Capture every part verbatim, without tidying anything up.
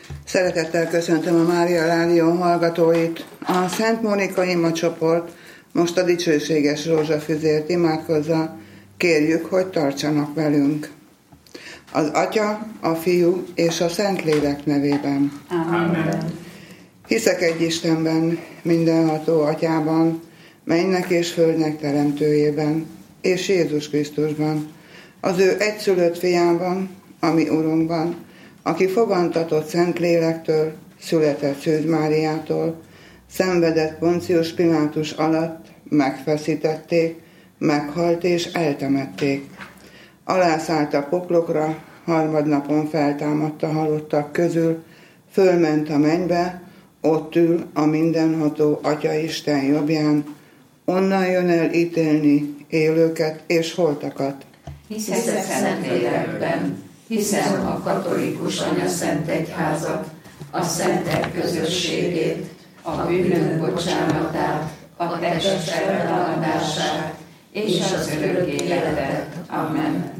Szeretettel köszöntöm a Mária Rádió hallgatóit. A Szent Mónika Ima csoport most a dicsőséges rózsafüzért imádkozza. Kérjük, hogy tartsanak velünk. Az Atya, a Fiú és a Szentlélek nevében. Amen. Hiszek egy Istenben, mindenható Atyában, mennynek és földnek teremtőjében, és Jézus Krisztusban, az ő egyszülött fiában, a mi Urunkban, aki fogantatott Szentlélektől, született Szűz Máriától, szenvedett Poncius Pilátus alatt, megfeszítették, meghalt és eltemették. Alászállt a poklokra, harmadnapon feltámadt a halottak közül, fölment a mennybe, ott ül a mindenható Atya Isten jobbján, onnan jön el ítélni élőket és holtakat. Hiszek Szentlélekben, hiszem a katolikus anyaszentegyházat, a szentek közösségét, a bűnök bocsánatát, a test feltámadását és az örök életet. Amen.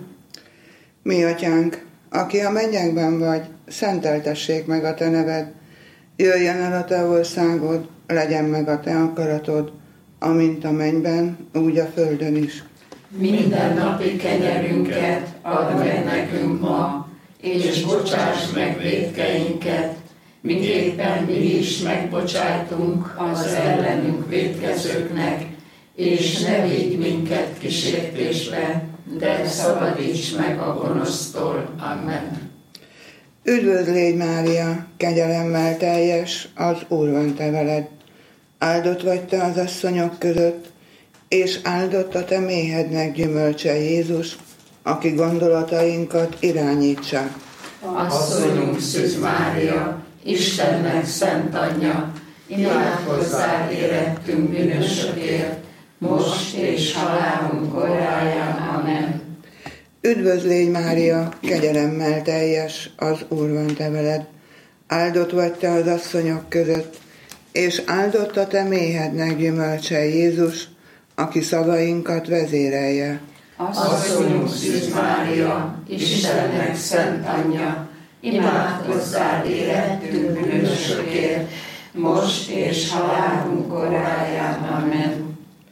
Mi Atyánk, aki a mennyekben vagy, szenteltessék meg a Te neved, jöjjön el a Te országod, legyen meg a Te akaratod, amint a mennyben, úgy a földön is. Minden napi kenyerünket add meg nekünk ma, és bocsáss meg vétkeinket, miképpen mi is megbocsájtunk az ellenünk vétkezőknek, és ne vigy minket kísértésbe, de szabadíts meg a gonosztól. Amen. Üdvözl légy, Mária, kegyelemmel teljes, az Úr van te veled. Áldott vagy te az asszonyok között, és áldott a te méhednek gyümölcse Jézus, aki gondolatainkat irányítsa. Asszonyunk Szűz Mária, Istennek szent anyja, imádkozzál érettünk bűnösökért, most és halálunk óráján. Amen. Üdvözl légy, Mária, kegyelemmel teljes, az Úr van te veled. Áldott vagy te az asszonyok között, és áldott a te méhednek gyümölcse Jézus, aki szavainkat vezérelje. Asszonyunk Szűz Mária, Istennek szent anyja, imádkozzál érettünk bűnösökért, most és halálunk óráján. Amen.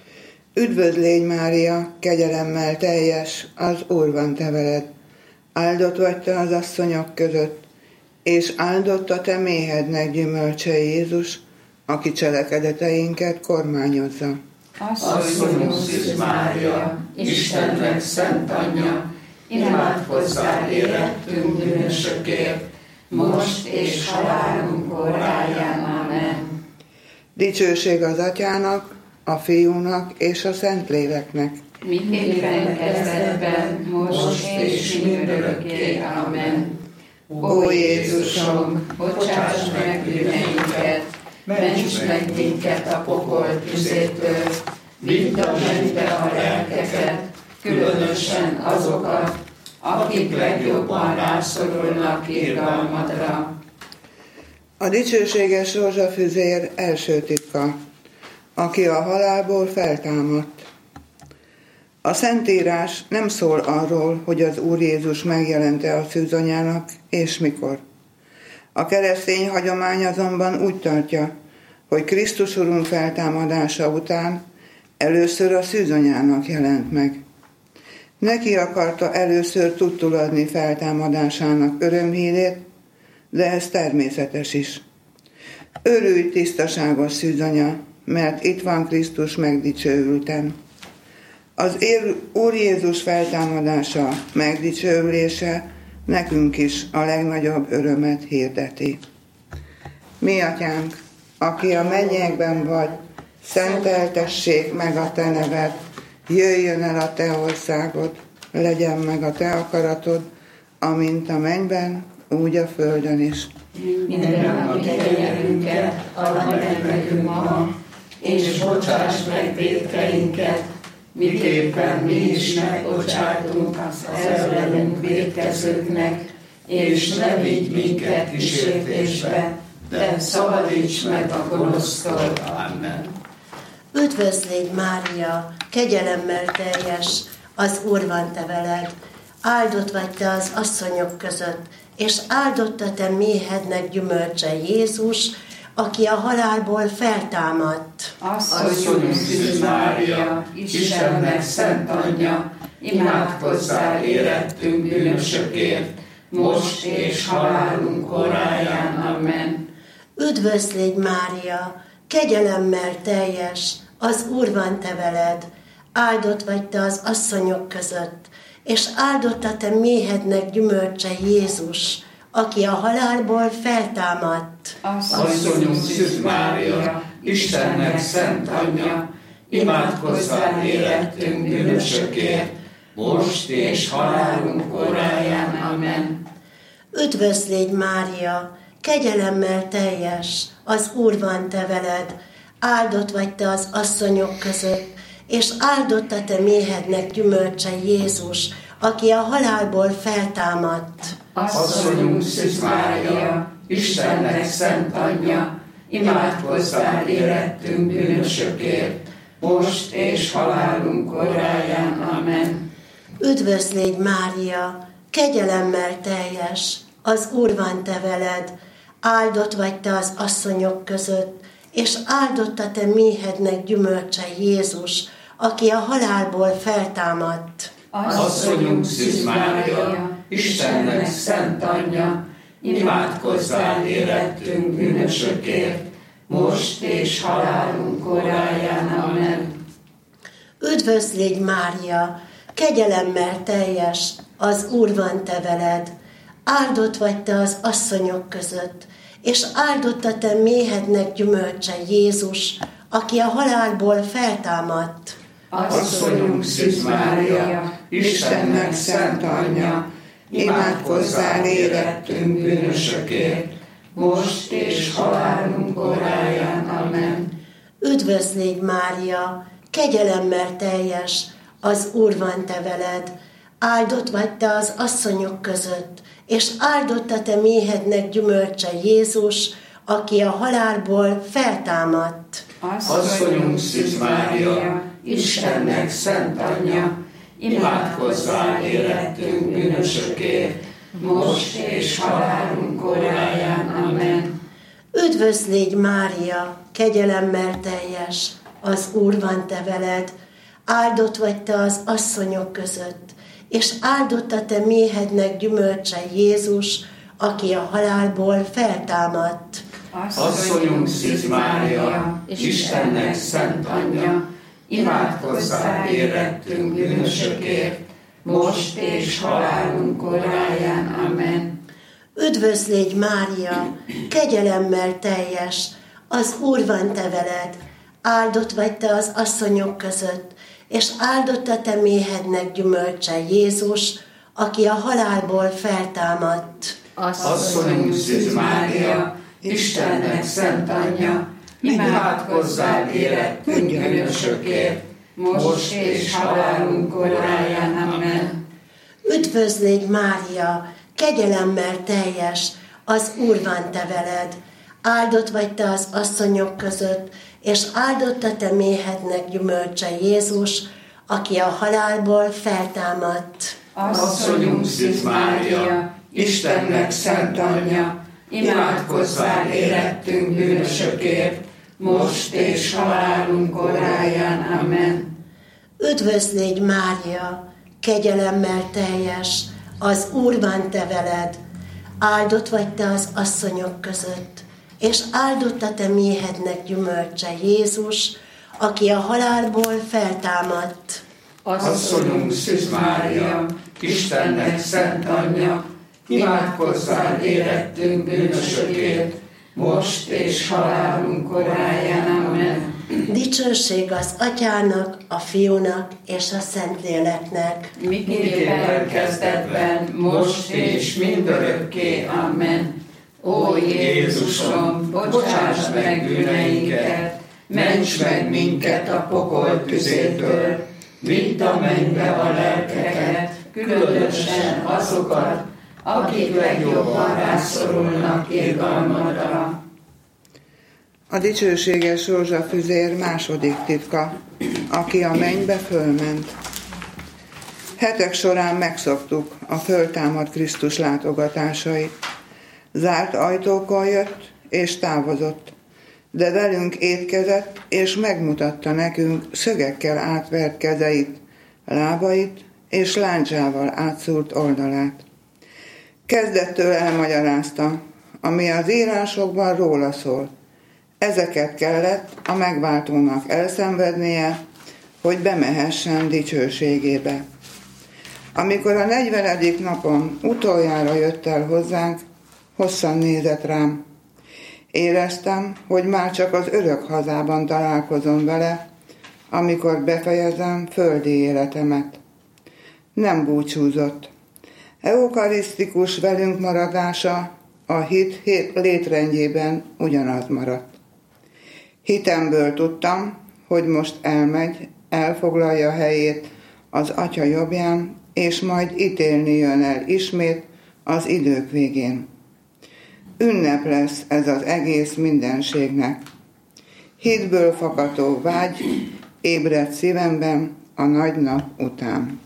Üdvözl légy, Mária, kegyelemmel teljes, az Úr van te veled. Áldott vagy te az asszonyok között, és áldott a te méhednek gyümölcse Jézus, aki cselekedeteinket kormányozza. Asszonyunk Szűz Mária, Istennek szent anyja, imádkozzál érettünk bűnösökért, most és halálunk óráján. Amen. Dicsőség az Atyának, a Fiúnak és a Szentléleknek. Miképpen kezdetben, most és mindörökké. Amen. Ó Jézusom, bocsáss meg bűneinket, ments meg minket a pokol tüzétől, vidd a mennybe a lelkeket, különösen azokat, akik legjobban rászorulnak irgalmadra. A dicsőséges rózsafüzér első titka, aki a halálból feltámadt. A Szentírás nem szól arról, hogy az Úr Jézus megjelente a szűzanyának, és mikor. A keresztény hagyomány azonban úgy tartja, hogy Krisztus Urunk feltámadása után először a szűzanyának jelent meg. Neki akarta először tudtul adni feltámadásának örömhírét, de ez természetes is. Örülj, tisztaságos szűzanya, mert itt van Krisztus megdicsőülten. Az Úr Jézus feltámadása, megdicsőülése nekünk is a legnagyobb örömet hirdeti. Mi Atyánk, aki a mennyekben vagy, szenteltessék meg a te neved, jöjjön el a te országod, legyen meg a te akaratod, amint a mennyben, úgy a földön is. Minden napi kenyerünket add meg nekünk ma, és bocsáss meg vétkeinket, miképpen mi is megbocsátunk az ellenünk vétkezőknek, és ne vigy minket kísértésbe, de szabadíts meg a gonosztól. Amen. Üdvözl légy, Mária, kegyelemmel teljes, az Úr van te veled. Áldott vagy te az asszonyok között, és áldott a te méhednek gyümölcse Jézus, aki a halálból feltámadt. Asszonyunk Szűz Mária, Istennek szent anyja, imádkozzál érettünk bűnösökért, most és halálunk óráján. Amen. Üdvözl légy, Mária, kegyelemmel teljes, az Úr van te veled, áldott vagy te az asszonyok között, és áldott a te méhednek gyümölcse Jézus, aki a halálból feltámadt. Asszonyunk Szűz Mária, Istennek szent anyja, imádkozzál érettünk bűnösökért, most és halálunk óráján. Amen. Üdvözl légy, Mária, kegyelemmel teljes, az Úr van te veled, áldott vagy te az asszonyok között, és áldott a te méhednek gyümölcse Jézus, aki a halálból feltámadt. Asszonyunk Szűz Mária, Istennek szent anyja, imádkozzál érettünk bűnösökért, most és halálunk óráján. Amen. Üdvözl légy, Mária, kegyelemmel teljes, az Úr van te veled, áldott vagy te az asszonyok között, és áldott a te méhednek gyümölcse Jézus, aki a halálból feltámadt. Asszonyunk Szűz Mária, Istennek szent anyja, imádkozzál érettünk bűnösökért, most és halálunk óráján. Amen. Üdvözl légy, Mária, kegyelemmel teljes, az Úr van te veled, áldott vagy te az asszonyok között, és áldott a te méhednek gyümölcse Jézus, aki a halálból feltámadt. Asszonyunk Szűz Mária, Istennek szent anyja, imádkozzál érettünk bűnösökért, most és halálunk óráján. Amen. Üdvözl légy, Mária, kegyelemmel teljes, az Úr van te veled, áldott vagy te az asszonyok között, és áldott a te méhednek gyümölcse Jézus, aki a halálból feltámadt. Asszonyunk Szűz Mária, Istennek szent anyja, imádkozzál érettünk bűnösökért, most és halálunk óráján. Amen. Üdvözl légy, Mária, kegyelemmel teljes, az Úr van te veled, áldott vagy te az asszonyok között, és áldott a te méhednek gyümölcse Jézus, aki a halálból feltámadt. Asszonyunk Szűz Mária, Istennek szent anyja, imádkozzál érettünk bűnösökért, most és halálunk óráján. Amen. Üdvözl légy, Mária, kegyelemmel teljes, az Úr van te veled, áldott vagy te az asszonyok között, és áldott a te méhednek gyümölcse Jézus, aki a halálból feltámadt. Asszonyunk Szűz Mária, Istennek szent anyja, imádkozzál érettünk bűnösökért, most és halálunk óráján. Amen. Üdvözl légy, Mária, kegyelemmel teljes, az Úr van te veled, áldott vagy te az asszonyok között, és áldott a te méhednek gyümölcse Jézus, aki a halálból feltámadt. Asszonyunk Szűz Mária, Istennek szent anyja, imádkozzál érettünk bűnösökért, most és halálunk óráján. Amen. Üdvözl légy, Mária, kegyelemmel teljes, az Úr van te veled, áldott vagy te az asszonyok között, és áldott a te méhednek gyümölcse Jézus, aki a halálból feltámadt. Asszonyunk Szűz Mária, Istennek szent anyja, imádkozzál érettünk bűnösökért, most és halálunk óráján. Amen. Dicsőség az Atyának, a Fiúnak és a Szentléleknek. Miképpen kezdetben, most és mindörökké. Amen. Ó Jézusom, bocsáss meg bűneinket, ments meg minket a pokol tüzétől, vidd a mennybe a lelkeket, különösen azokat, akik legjobban rászorulnak irgalmadra. A dicsőséges rózsafüzér második titka, aki a mennybe fölment. Hetek során megszoktuk a föltámadt Krisztus látogatásait. Zárt ajtókon jött és távozott, de velünk étkezett és megmutatta nekünk szögekkel átvert kezeit, lábait és lándzsával átszúrt oldalát. Kezdettől elmagyarázta, ami az írásokban róla szól. Ezeket kellett a megváltónak elszenvednie, hogy bemehessen dicsőségébe. Amikor a negyvenedik napon utoljára jött el hozzánk, hosszan nézett rám. Éreztem, hogy már csak az örök hazában találkozom vele, amikor befejezem földi életemet. Nem búcsúzott. Eukarisztikus velünk maradása a hit létrendjében ugyanaz maradt. Hitemből tudtam, hogy most elmegy, elfoglalja helyét az Atya jobbján, és majd ítélni jön el ismét az idők végén. Ünnep lesz ez az egész mindenségnek. Hitből fakadó vágy ébredt szívemben a nagy nap után.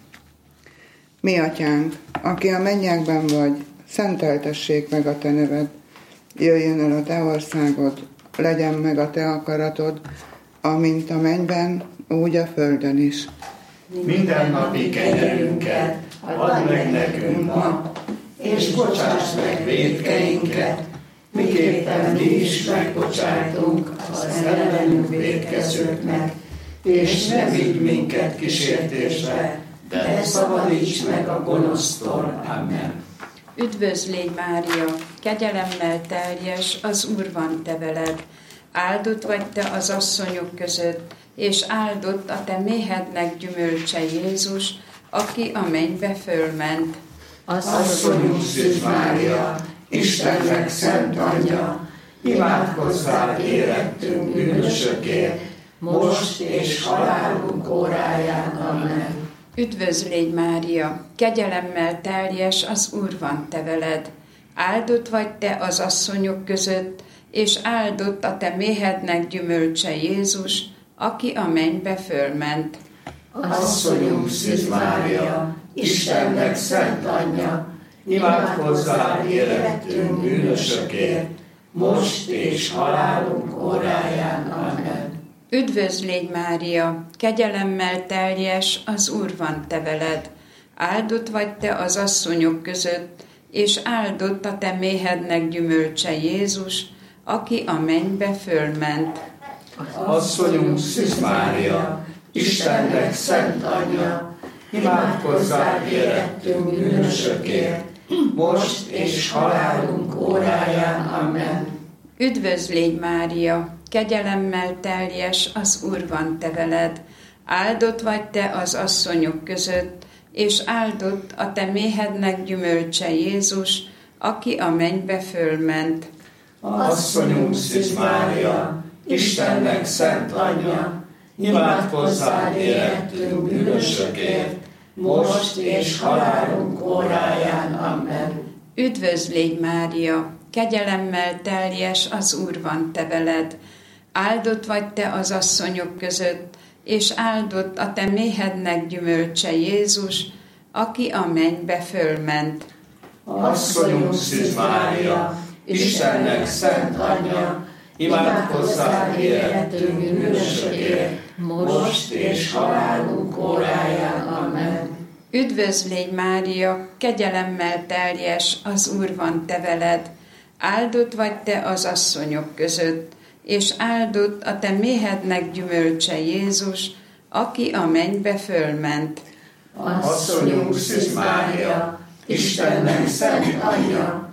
Mi atyánk, aki a mennyekben vagy, szenteltessék meg a te neved, jöjjön el a te országod, legyen meg a te akaratod, amint a mennyben, úgy a földön is. Minden napi kenyerünket add meg nekünk ma, és bocsáss meg vétkeinket, miképpen mi is megbocsátunk az ellenünk vétkezőknek, és ne vigy minket kísértésbe, de szabadíts meg a gonosztól. Amen. Üdvözl légy, Mária, kegyelemmel teljes, az Úr van te veled. Áldott vagy te az asszonyok között, és áldott a te méhednek gyümölcse Jézus, aki a mennybe fölment. Asszonyunk Szűz Mária, Istennek szent anyja, imádkozzál érettünk bűnösökért, most és halálunk óráján. Amen. Üdvözl légy, Mária, kegyelemmel teljes, az Úr van te veled. Áldott vagy te az asszonyok között, és áldott a te méhednek gyümölcse Jézus, aki a mennybe fölment. Asszonyunk Szűz Mária, Istennek szent anyja, imádkozzál érettünk bűnösökért, most és halálunk óráján. Amen. Üdvözl légy, Mária, kegyelemmel teljes, az Úr van te veled. Áldott vagy te az asszonyok között, és áldott a te méhednek gyümölcse Jézus, aki a mennybe fölment. Asszonyunk Szűz Mária, Istennek szent anyja, imádkozzál érettünk bűnösökért, most és halálunk óráján. Amen. Üdvözl légy, Mária, kegyelemmel teljes, az Úr van te veled. Áldott vagy te az asszonyok között, és áldott a te méhednek gyümölcse Jézus, aki a mennybe fölment. Asszonyunk Szűz Mária, Istennek szent anyja, imádkozzál érettünk bűnösökért, most és halálunk óráján. Amen. Üdvözl légy, Mária, kegyelemmel teljes, az Úr van te veled. Áldott vagy te az asszonyok között, és áldott a te méhednek gyümölcse Jézus, aki a mennybe fölment. Asszonyunk Szűz Mária, Istennek szent anyja, imádkozzál érettünk bűnösökért, most és halálunk óráján. Amen. Üdvözl légy, Mária, kegyelemmel teljes, az Úr van te veled. Áldott vagy te az asszonyok között, és áldott a te méhednek gyümölcse Jézus, aki a mennybe fölment. Asszonyunk Szűz Mária, Istennek szent anyja,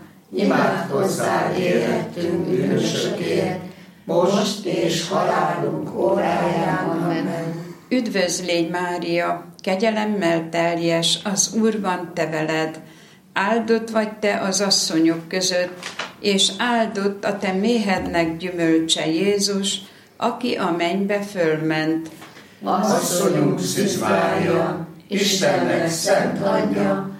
imádkozzál érettünk bűnösökért, most és halálunk óráján. Amen. Üdvözl légy, Mária, kegyelemmel teljes, az Úr van te veled. Áldott vagy te az asszonyok között, és áldott a te méhednek gyümölcse Jézus, aki a mennybe fölment. Asszonyunk Szűz Mária, Istennek szent anyja,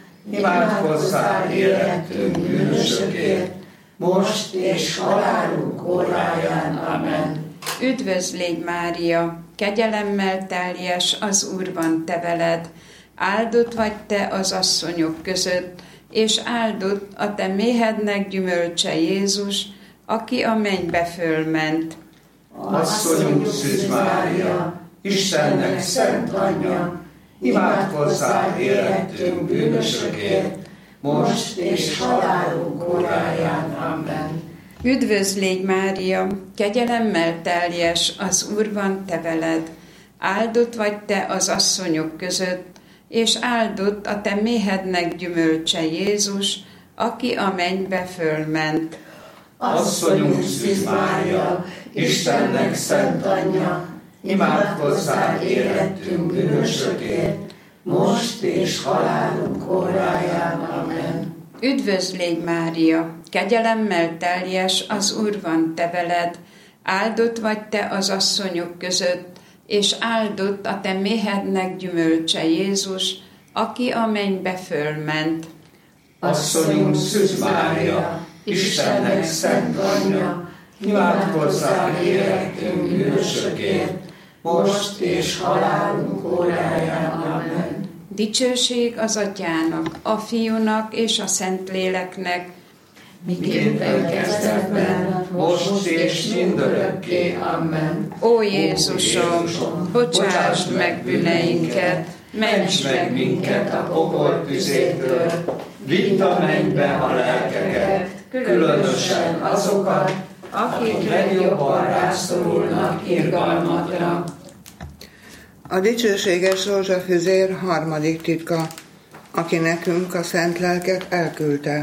imádkozzál érettünk bűnösökért, most és halálunk óráján. Amen. Üdvözl légy, Mária, kegyelemmel teljes, az Úr van te veled. áldott vagy te az asszonyok között, és áldott a te méhednek gyümölcse Jézus, aki a mennybe fölment. Asszonyunk Szűz Mária, Istennek szent anyja, imádkozzál érettünk bűnösökért, most és halálunk óráján. Amen. Üdvözl légy Mária, kegyelemmel teljes, az Úr van te veled. Áldott vagy te az asszonyok között, és áldott a te méhednek gyümölcse Jézus, aki a mennybe fölment. Asszonyunk Szűz Mária, Istennek szent anyja, imádkozzál érettünk bűnösökért, most és halálunk óráján. Amen. Üdvözl légy Mária, kegyelemmel teljes, az Úr van te veled. Áldott vagy te az asszonyok között, és áldott a te méhednek gyümölcse Jézus, aki a mennybe fölment. Asszonyunk Szűz Mária, Istennek szent anyja, imádkozzál érettünk bűnösökért, most és halálunk óráján. Amen. Dicsőség az Atyának, a Fiúnak és a Szentléleknek, miképpen kezdetben, most és mindörökké. Amen. Ó Jézusom, bocsásd meg bűneinket, ments meg minket a pokol tüzétől, vidd a mennybe a lelkeket, különösen azokat, akik legjobban rászorulnak irgalmadra. A dicsőséges rózsafüzér harmadik titka, aki nekünk a szent lelket elküldte.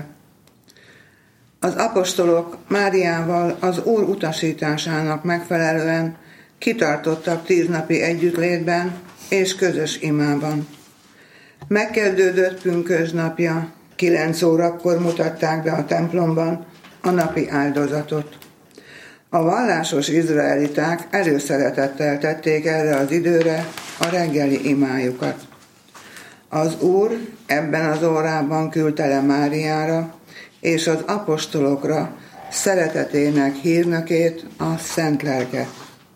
Az apostolok Máriával az Úr utasításának megfelelően kitartottak tíznapi együttlétben és közös imában. Megkezdődött pünkösdnapja, kilenc órakor mutatták be a templomban a napi áldozatot. A vallásos izraeliták előszeretettel tették erre az időre a reggeli imájukat. Az Úr ebben az órában küldte le Máriára és az apostolokra szeretetének hírnökét, a szent lelket.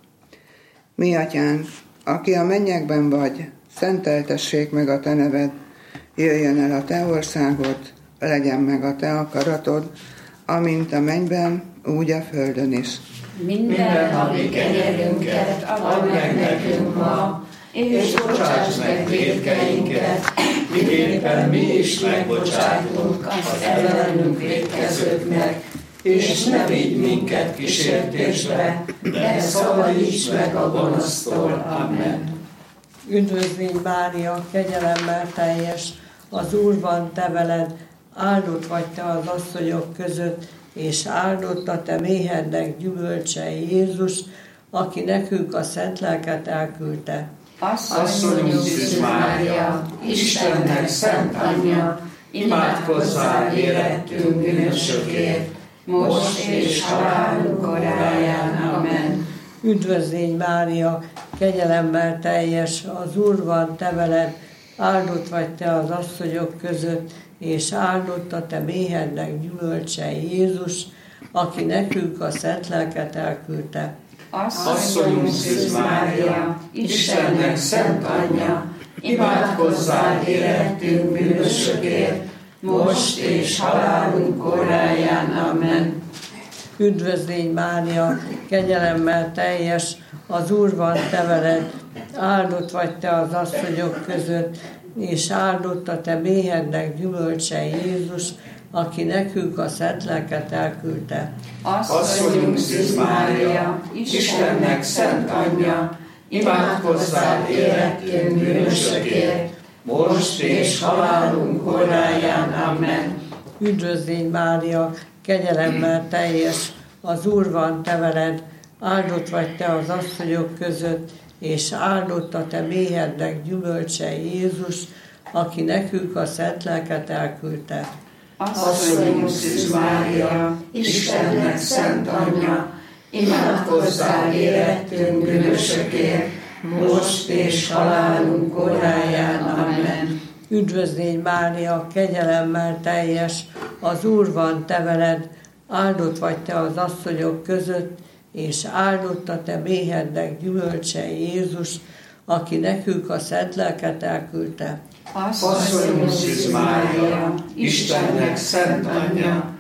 Mi atyánk, aki a mennyekben vagy, szenteltessék meg a te neved, jöjjön el a te országod, legyen meg a te akaratod, amint a mennyben, úgy a földön is. Minden napi kenyerünket add meg nekünk ma, és bocsáss meg vétkeinket, miképpen mi is megbocsátunk az ellenünk vétkezőknek, és ne vigy minket kísértésbe, de szabadíts meg a gonosztól. Amen. Üdvözlégy Mária, kegyelemmel teljes, az Úr van te veled, áldott vagy te az asszonyok között, és áldott a te méhednek gyümölcse Jézus, aki nekünk a szent lelket elküldte. Asszonyunk Szűz Mária, Istennek szent anyja, imádkozzál érettünk bűnösökért, most és halálunk óráján. Amen. Üdvözlégy Mária, kegyelemmel teljes, az Úr van te veled, áldott vagy te az asszonyok között, és áldott a te méhednek gyümölcse Jézus, aki nekünk a szent lelket elküldte. Asszonyunk Szűz Mária, Istennek szent anyja, imádkozzál érettünk bűnösökért, most és halálunk óráján. Amen. Üdvözlégy Mária, kegyelemmel teljes, az Úr van te veled, áldott vagy te az asszonyok között, és áldott a te méhednek gyümölcse Jézus, aki nekünk a szent lelket elküldte. Asszonyunk Szűz Mária, Istennek szent anyja, imádkozzál érettünk bűnösökért, most és halálunk óráján. Amen. Üdvözlégy Mária, kegyelemmel teljes, az Úr van te veled, áldott vagy te az asszonyok között, és áldott a te méhednek gyümölcse Jézus, aki nekünk a szent lelket elküldte. Asszonyunk Szűz Mária, Istennek szent anyja, imádkozzál érettünk bűnösökért, most és halálunk óráján. Amen. Üdvözlégy Mária, kegyelemmel teljes, az Úr van te veled, áldott vagy te az asszonyok között, és áldott a te méhednek gyümölcse Jézus, aki nekünk a szent lelket elküldte. Asszonyunk Szűz Mária, Istennek szent anyja,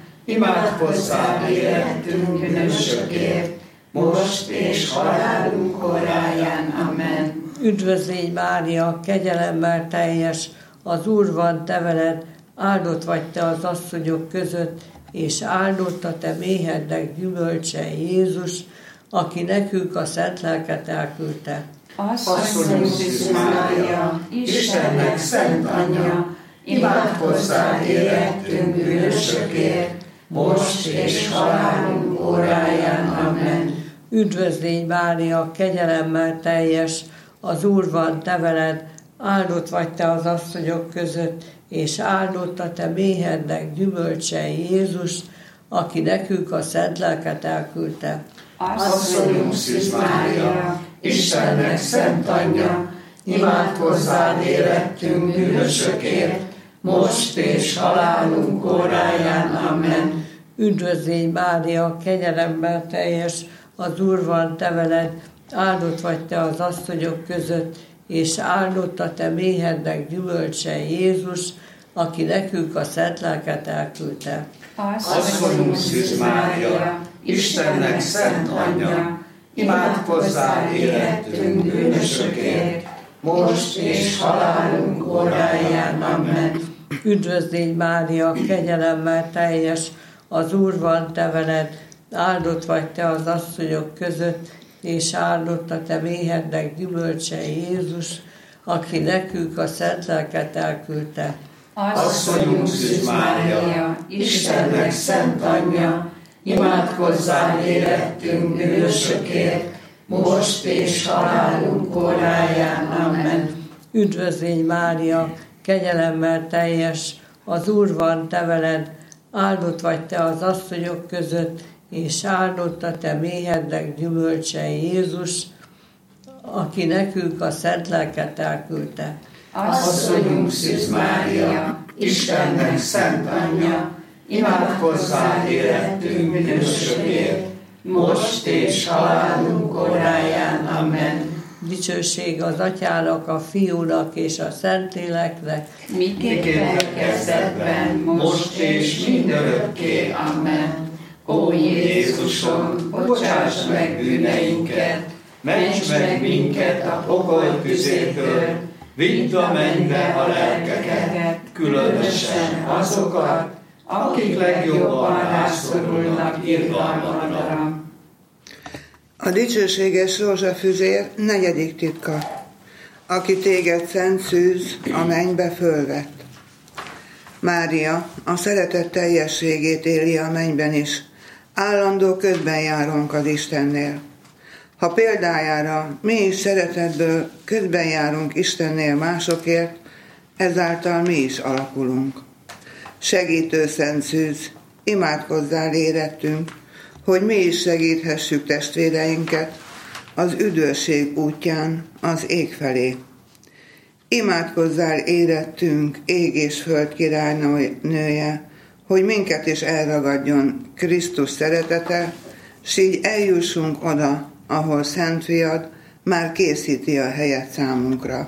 imádkozzál érettünk bűnösökért, most és halálunk óráján. Amen. Üdvözlégy Mária, kegyelemmel teljes, az Úr van te veled, áldott vagy te az asszonyok között, és áldott a te méhednek gyümölcse Jézus, aki nekünk a szent lelket elküldte. Asszonyunk Szűz Mária, Istennek szent anyja, imádkozzál érettünk bűnösökért, most és halálunk óráján. Amen. Üdvözlégy Mária, kegyelemmel teljes, az Úr van te veled, áldott vagy te az asszonyok között, és áldott a te méhednek gyümölcse Jézus, aki nekünk a szent lelket elküldte. Asszonyunk Szűz Mária, Istennek szent anyja, imádkozzál érettünk bűnösökért, most és halálunk óráján. Amen. Üdvözlégy Mária, kegyelemmel teljes, az Úr van te veled, áldott vagy te az asszonyok között, és áldott a te méhednek gyümölcse Jézus, aki nekünk a szent lelket elküldte. Asszonyunk Szűz Mária, Istennek szent anyja, imádkozzál érettünk bűnösökért, most és halálunk óráján. Amen. Üdvözlégy Mária, kegyelemmel teljes, az Úr van te veled, áldott vagy te az asszonyok között, és áldott a te méhednek gyümölcse Jézus, aki nekünk a szent lelket elküldte. Asszonyunk Szűz Mária, Istennek szent anyja, imádkozzál érettünk bűnösökért, most és halálunk óráján. Amen. Üdvözlégy Mária, kegyelemmel teljes, az Úr van te veled, áldott vagy te az asszonyok között, és áldott a te méhednek gyümölcse Jézus, aki nekünk a szent lelket elküldte. Asszonyunk Szűz Mária, Istennek szent anyja, imádkozzál érettünk bűnösökért, most és halálunk óráján. Amen. Dicsőség az Atyának, a Fiúnak és a Szentléleknek, miképpen kezdetben, most és mindörökké. Amen. Ó Jézusom, bocsáss meg bűneinket, ments meg minket a pokol tüzétől, vidd a mennybe a lelkeket, különösen azokat, akik legjobban rászorulnak irgalmadra. A dicsőséges rózsafüzér negyedik titka, aki téged szent szűz a mennybe fölvett. Mária a szeretet teljességét éli a mennyben is, állandó közben járunk az Istennél. Ha példájára mi is szeretetből közben járunk Istennél másokért, ezáltal mi is alakulunk. Segítő szent szűz, imádkozzál érettünk, hogy mi is segíthessük testvéreinket az üdvösség útján az ég felé. Imádkozzál érettünk, ég és föld királynője, hogy minket is elragadjon Krisztus szeretete, s így eljussunk oda, ahol Szent Fiad már készíti a helyet számunkra.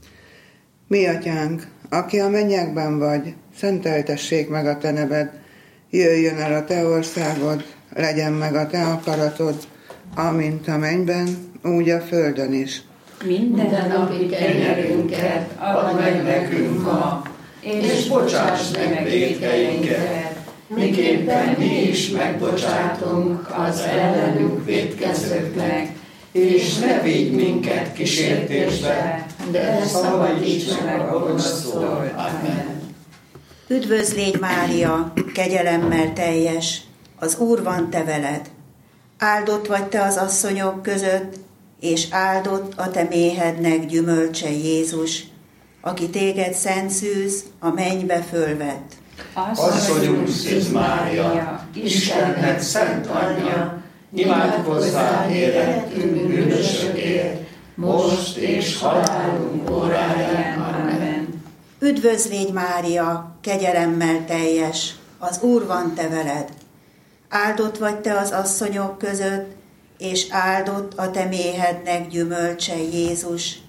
Mi atyánk, aki a mennyekben vagy, szenteltessék meg a te neved, jöjjön el a te országod, legyen meg a te akaratod, amint a mennyben, úgy a földön is. Minden napi kenyerünket add meg nekünk ma, és bocsáss meg vétkeinket, miképpen mi is megbocsátunk az ellenünk vétkezőknek, és ne vigy minket kísértésbe, de szabadíts meg a gonosztól. Amen. Üdvözlégy Mária, kegyelemmel teljes, az Úr van te veled. Áldott vagy te az asszonyok között, és áldott a te méhednek gyümölcse Jézus, aki téged szent szűz a mennybe fölvett. Asszonyunk Szűz Mária, Istennek szent anyja, imádkozzál érettünk bűnösökért, most és halálunk óráján. Amen. Üdvözlégy Mária, kegyelemmel teljes, az Úr van te veled. Áldott vagy te az asszonyok között, és áldott a te méhednek gyümölcse Jézus,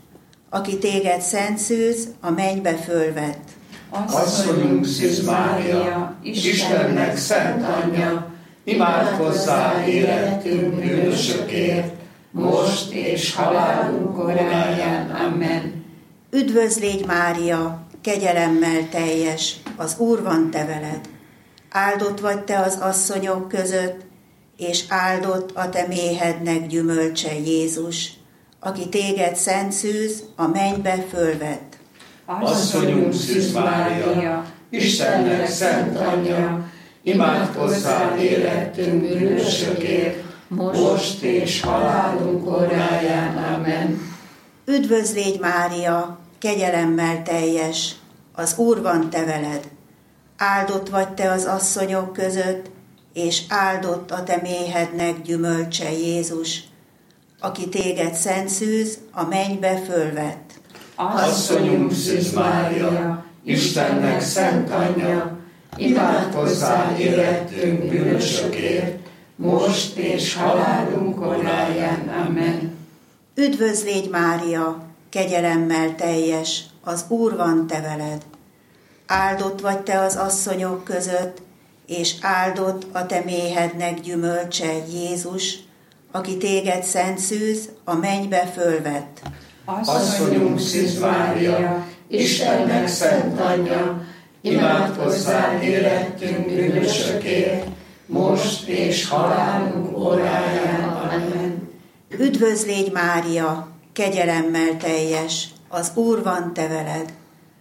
aki téged szent szűz, a mennybe fölvett. Asszonyunk Szűz Mária, Istennek szent anyja, imádkozzál érettünk bűnösökért, most és halálunk koráján. Amen. Üdvözl légy Mária, kegyelemmel teljes, az Úr van te veled. Áldott vagy te az asszonyok között, és áldott a te méhednek gyümölcse Jézus, aki téged szent szűz, a mennybe fölvett. Asszonyunk Szűz Mária, Istennek szent anyja, imádkozzál érettünk bűnösökért, most és halálunk óráján. Amen. Üdvözl légy Mária, kegyelemmel teljes, az Úr van te veled. Áldott vagy te az asszonyok között, és áldott a te méhednek gyümölcse Jézus, aki téged szent szűz, a mennybe fölvett. Asszonyunk Szűz Mária, Istennek szent anyja, imádkozzál érettünk bűnösökért, most és halálunk óráján. Amen. Üdvözl légy Mária, kegyelemmel teljes, az Úr van te veled. Áldott vagy te az asszonyok között, és áldott a te méhednek gyümölcse Jézus, aki téged szent szűz, a mennybe fölvett. Asszonyunk Szűz Mária, Istennek szent anyja, imádkozzál érettünk bűnösökért, most és halálunk óráján. Amen. Üdvözl légy Mária, kegyelemmel teljes, az Úr van te veled.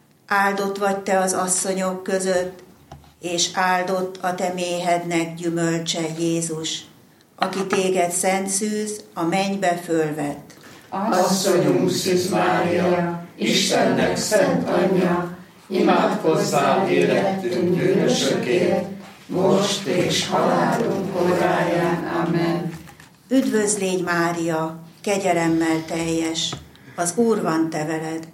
Áldott vagy te az asszonyok között, és áldott a te méhednek gyümölcse Jézus, aki téged szent szűz, a mennybe fölvett. Asszonyunk Szűz Mária, Istennek szent anyja, imádkozzál érettünk bűnösökért, most és halálunk óráján. Amen. Üdvözl légy Mária, kegyelemmel teljes, az Úr van te veled.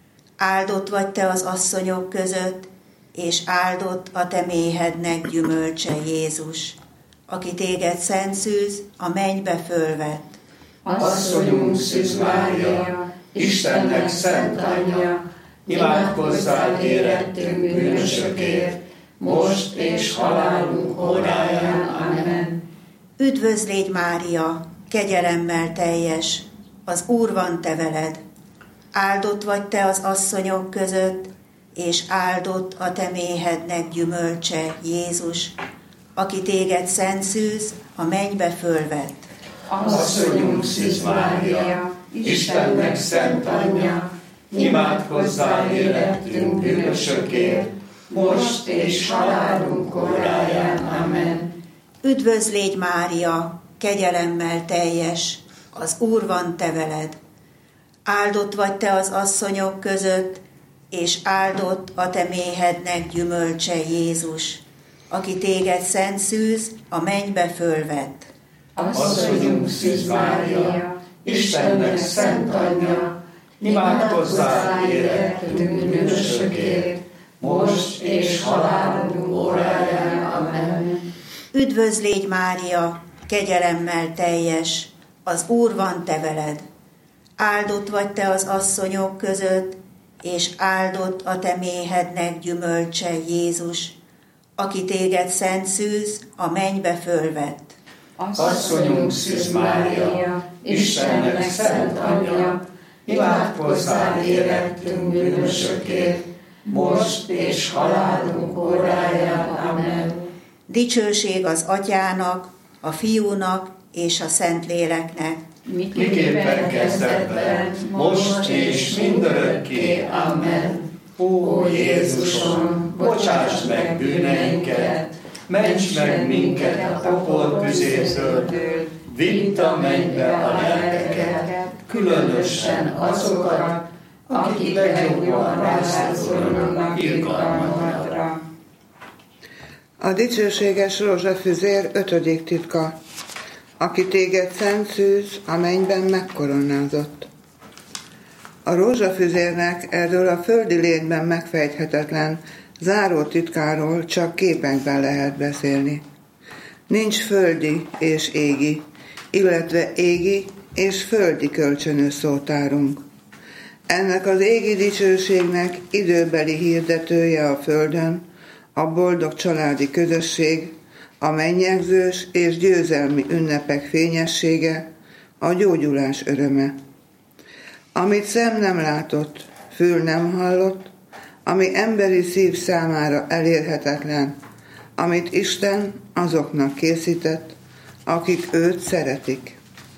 Áldott vagy te az asszonyok között, és áldott a te méhednek gyümölcse Jézus, aki téged szent szűz, a mennybe fölvett. Asszonyunk Szűz Mária, Istennek szent anyja, imádkozzál érettünk bűnösökért, most és halálunk óráján. Amen. Üdvözl légy Mária, kegyelemmel teljes, az Úr van te veled. Áldott vagy te az asszonyok között, és áldott a te méhednek gyümölcse Jézus, aki téged szent szűz, a mennybe fölvett. Asszonyunk Szűz Mária, Istennek szent anyja, imádkozzál érettünk bűnösökért, most és halálunk óráján. Amen. Üdvözl légy Mária, kegyelemmel teljes, az Úr van te veled. Áldott vagy te az asszonyok között, és áldott a te méhednek gyümölcse Jézus, aki téged szent szűz, a mennybe fölvett. Asszonyunk Szűz Mária, Istennek szent anyja, imádkozzál érettünk bűnösökért, most és halálunk óráján. Amen. Üdvözl légy Mária, kegyelemmel teljes, az Úr van te veled. Áldott vagy te az asszonyok között, és áldott a te méhednek gyümölcse Jézus, aki téged szent szűz, a mennybe fölvett. Asszonyunk Szűz Mária, Istennek szent anyja, imádkozzál érettünk bűnösökért, most és halálunk óráján. Amen. Dicsőség az Atyának, a Fiúnak és a Szentléleknek. Miképpen kezdetben, most és mindörökké. Amen. Ó Jézusom, bocsáss meg bűneinket, ments meg minket a pokol tüzétől, vidd a mennybe a lelkeket, különösen azokat, akik legjobban rászorulnak irgalmadra. A dicsőséges rózsafüzér ötödik titka, aki téged szent szűz, a mennyben megkoronázott. A rózsafüzérnek erről a földi létben megfejthetetlen, záró titkáról csak képekben lehet beszélni. Nincs földi és égi, illetve égi és földi kölcsönös szótárunk. Ennek az égi dicsőségnek időbeli hirdetője a földön, a boldog családi közösség, a mennyegzős és győzelmi ünnepek fényessége, a gyógyulás öröme. Amit szem nem látott, fül nem hallott, ami emberi szív számára elérhetetlen, amit Isten azoknak készített, akik őt szeretik.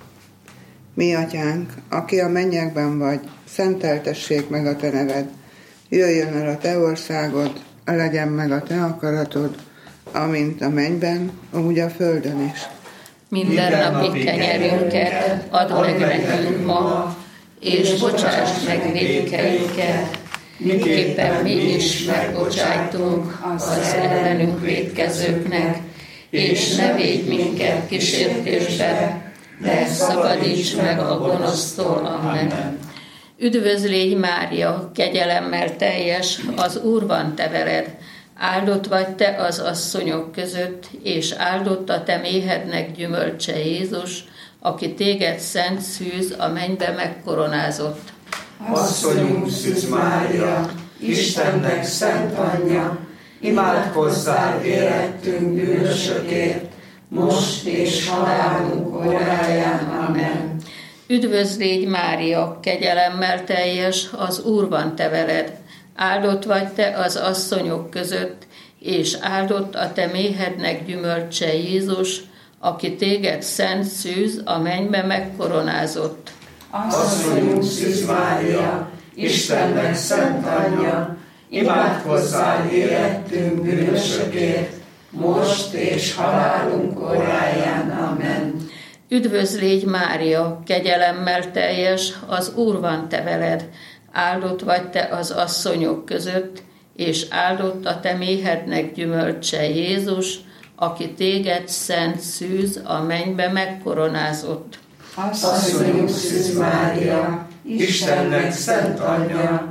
Mi atyánk, aki a mennyekben vagy, szenteltessék meg a te neved, jöjjön el a te országod, legyen meg a te akaratod, amint a mennyben, úgy a földön is. Minden napi kenyerünket add meg nekünk ma, és bocsásd meg vétkeinket, miképpen mi is megbocsájtunk az ellenünk vétkezőknek, és ne védj minket kísértésbe, de szabadíts meg a gonosztól. Amen. Üdvözl légy Mária, kegyelemmel teljes, az Úr van te veled. Áldott vagy te az asszonyok között, és áldott a te méhednek gyümölcse Jézus, aki téged szent szűz a mennybe megkoronázott. Asszonyunk Szűz Mária, Istennek szent anyja, imádkozzál érettünk bűnösökért, most és halálunk óráján. Amen. Üdvözl légy Mária, kegyelemmel teljes, az Úr van te veled. Áldott vagy te az asszonyok között, és áldott a te méhednek gyümölcse Jézus, aki téged szent szűz a mennybe megkoronázott. Asszonyunk Szűz Mária, Istennek szent anyja, imádkozzál érettünk bűnösökért, most és halálunk óráján. Amen. Üdvözl légy Mária, kegyelemmel teljes, az Úr van te veled. Áldott vagy te az asszonyok között, és áldott a te méhednek gyümölcse Jézus, aki téged szent szűz a mennybe megkoronázott. Asszonyunk Szűz Mária, Istennek szent anyja,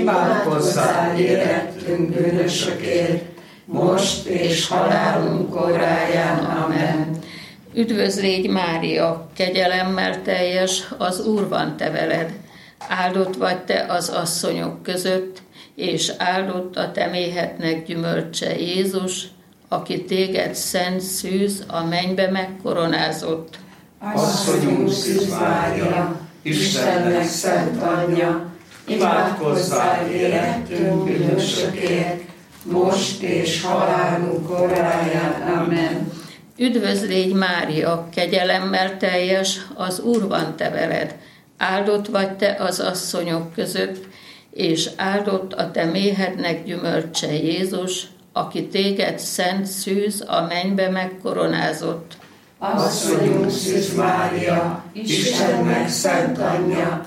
imádkozzál érettünk bűnösökért, most és halálunk óráján. Amen. Üdvözl légy Mária, kegyelemmel teljes, az Úr van te veled. Áldott vagy te az asszonyok között, és áldott a te méhednek gyümölcse Jézus, aki téged szent szűz a mennybe megkoronázott. Asszonyunk Szűz Mária, Istennek szent anyja, imádkozzál érettünk bűnösökért, most és halálunk óráján. Amen. Üdvözl légy Mária, kegyelemmel teljes, az Úr van te veled. Áldott vagy te az asszonyok között, és áldott a te méhednek gyümölcse Jézus, aki téged szent szűz a mennybe megkoronázott. Asszonyunk Szűz Mária, Istennek szent anyja,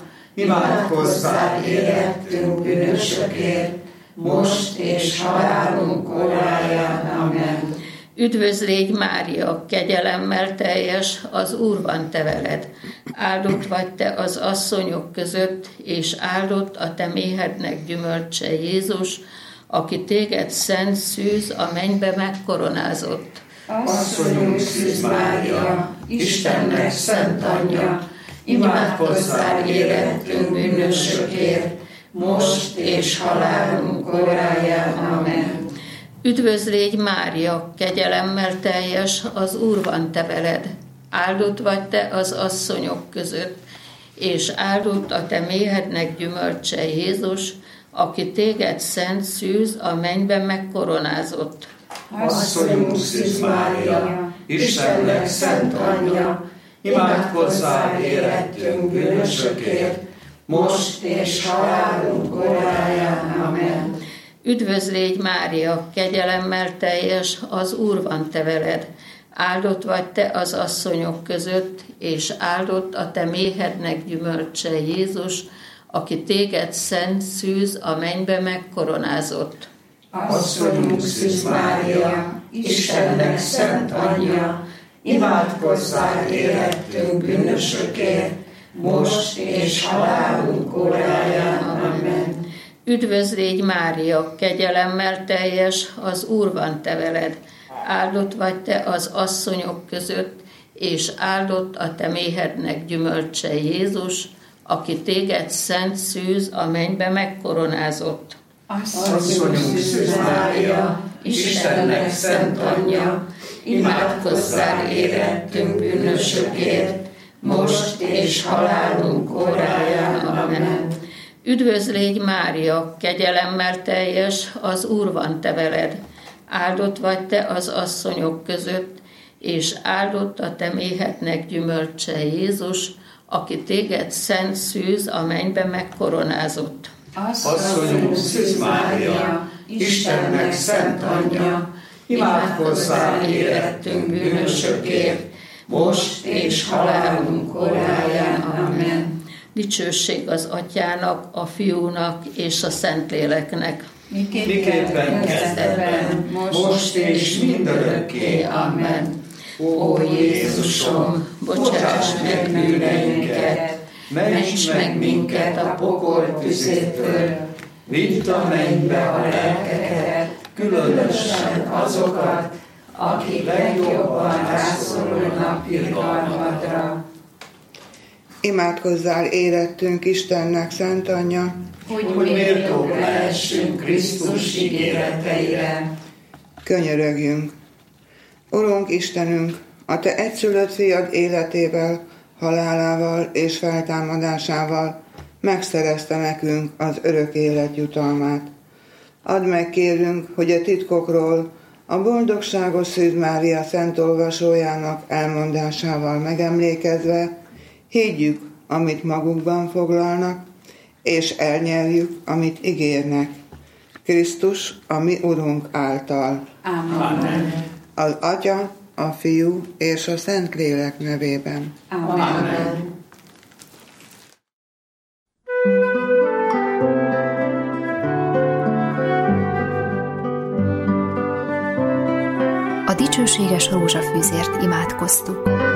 imádkozzál érettünk bűnösökért, most és halálunk óráján. Amen. Üdvözl légy Mária, kegyelemmel teljes, az Úr van te veled. Áldott vagy te az asszonyok között, és áldott a te méhednek gyümölcse Jézus, aki téged szent szűz a mennybe megkoronázott. Asszonyunk Szűz Mária, Istennek szent anyja, imádkozzál érettünk bűnösökért, most és halálunk óráján. Amen. Üdvözl légy Mária, kegyelemmel teljes, az Úr van te veled. Áldott vagy te az asszonyok között, és áldott a te méhednek gyümölcse Jézus, aki téged szent szűz a mennyben megkoronázott. Asszonyunk Szűz Mária, Istennek szent anyja, imádkozzál érettünk bűnösökért, most és halálunk óráján. Amen. Üdvözl légy Mária, kegyelemmel teljes, az Úr van te veled. Áldott vagy te az asszonyok között, és áldott a te méhednek gyümölcse Jézus, aki téged szent szűz a mennybe megkoronázott. Asszonyunk Szűz Mária, Istennek szent anyja, imádkozzál érettünk bűnösökért, most és halálunk óráján. Amen. Üdvözl légy Mária, kegyelemmel teljes, az Úr van te veled. Áldott vagy te az asszonyok között, és áldott a te méhednek gyümölcse Jézus, aki téged szent szűz a mennybe megkoronázott. Asszonyunk Szűz Mária, Istennek szent anyja, imádkozzál érettünk bűnösökért, most és halálunk óráján. Amen. Üdvözl légy Mária, kegyelemmel teljes, az Úr van te veled. Áldott vagy te az asszonyok között, és áldott a te méhednek gyümölcse Jézus, aki téged szent szűz a mennybe megkoronázott. Asszonyunk Szűz Mária, Istennek szent anyja, imádkozzál érettünk bűnösökért, most és halálunk óráján. Amen. Dicsőség az Atyának, a Fiúnak és a Szentléleknek. Miképpen kezdetben, most és mindörökké. Amen. Ó Jézusom, bocsáss meg bűneinket, ments meg minket a pokol tüzétől, vidd a mennybe a lelkeket, különösen azokat, akik legjobban rászorulnak irgalmadra. Imádkozzál érettünk Istennek szent anyja, hogy, hogy méltók lehessünk Krisztus ígéreteire. Könyörögjünk! Urunk Istenünk, a Te egyszülött fiad életével, halálával és feltámadásával megszerezte nekünk az örök élet jutalmát. Add meg, kérünk, hogy a titkokról, a boldogságos Szűz Mária szent olvasójának elmondásával megemlékezve higgyük, amit magukban foglalnak, és elnyeljük, amit ígérnek. Krisztus, a mi Urunk által. Amen. Az Atya, a Fiú és a Szentlélek nevében. Amen. Amen. A dicsőséges rózsafűzért imádkoztuk.